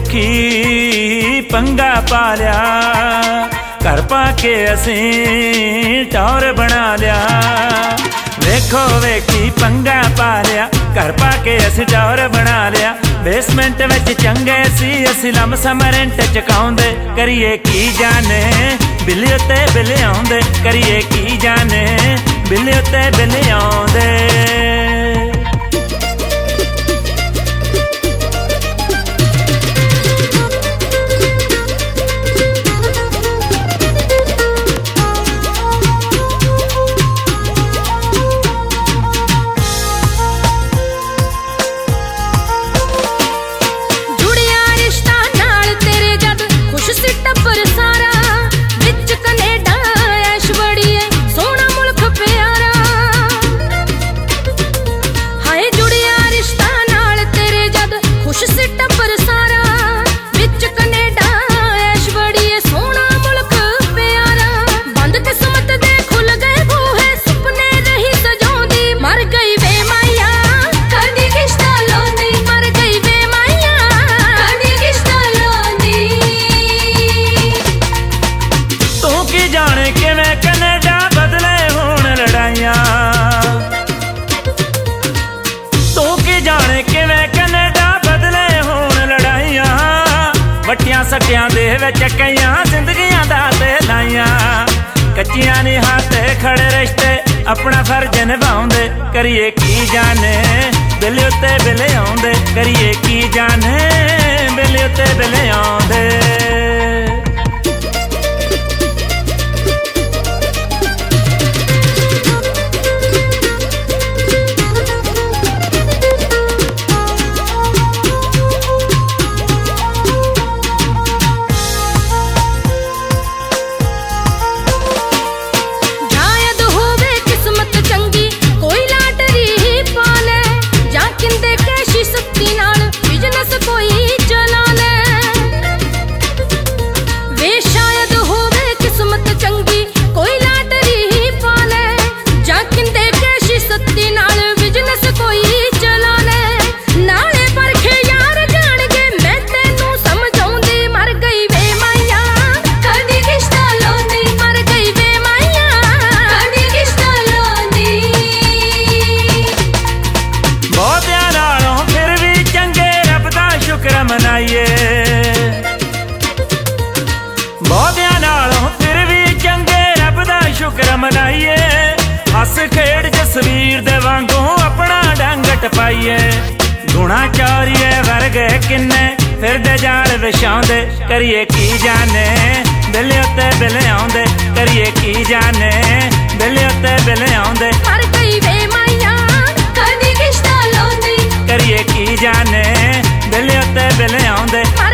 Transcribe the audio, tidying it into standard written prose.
वेखी पंगा पा लिया, घर पाके असीं टौर बना लिया। वेखो वेखी पंगा पा लिया, घर पाके असीं टौर बना लिया। बेसमेंट विच चंगे सी असीं लमसम रेंट चुकाउंदे, करिए की जाने बिल्ली उत्ते बिल्ली आउंदे, करिए की जाने बिल्ली उत्ते बिल्ली आउंदे। वट्टियां सट्टियां दे विच कईयां जिंदगियां दा ते लाइयां, कच्चियां नी हाथ खड़े रिश्ते अपना फर्ज निभाउंदे, करिए की जाने बिल्ली उत्ते बिल्ली आउंदे, करिए की जाने बिल्ली उत्ते बिल्ली आउंदे। बहुतियां नालों फिर भी चंगे रब दा शुक्र मनाइए, हस खेड़ जसवीर दे वांगू अपना डंग टपाइए। गुणा चोरिए वर्गे किन्ने फिर दे जाल विछाउंदे, करिए की जाने बिल्ली उत्ते बिल्ली आउंदे, करिए की जाने बिल्ली उत्ते बिल्ली आउंदे। मर गई वे माइया कदी किश्ता लौंदी, करिए की जाने बिल्ली उत्ते बिल्ली आउंदे।